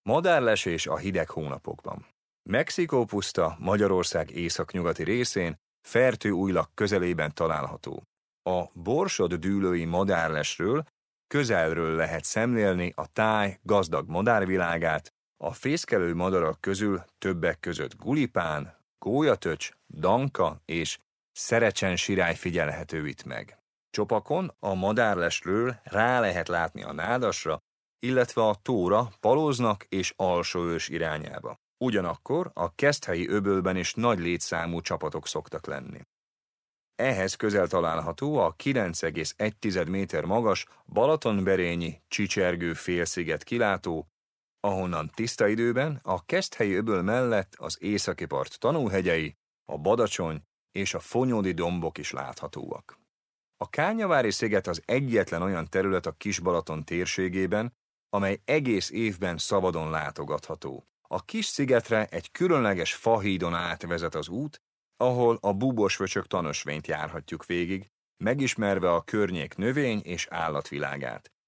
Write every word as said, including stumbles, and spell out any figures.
Madárlesés a hideg hónapokban. Mexikó puszta Magyarország északnyugati részén, Fertőújlak közelében található. A borsod-dűlői madárlesről közelről lehet szemlélni a táj gazdag madárvilágát, a fészkelő madarak közül többek között gulipán, gólyatöcs, danka és szerecsensirály figyelhető itt meg. Csopakon a madárlesről rá lehet látni a nádasra, illetve a tóra Palóznak és Alsóős irányába. Ugyanakkor a Keszthelyi öbölben is nagy létszámú csapatok szoktak lenni. Ehhez közel található a kilenc egész egy méter magas Balatonberényi Csicsergő félsziget kilátó, ahonnan tiszta időben a Keszthelyi öböl mellett az északi part tanúhegyei, a Badacsony és a Fonyódi dombok is láthatóak. A Kányavári sziget az egyetlen olyan terület a Kis-Balaton térségében, amely egész évben szabadon látogatható. A kis szigetre egy különleges fahídon át vezet az út, ahol a búbosvöcsök tanösvényt járhatjuk végig, megismerve a környék növény- és állatvilágát.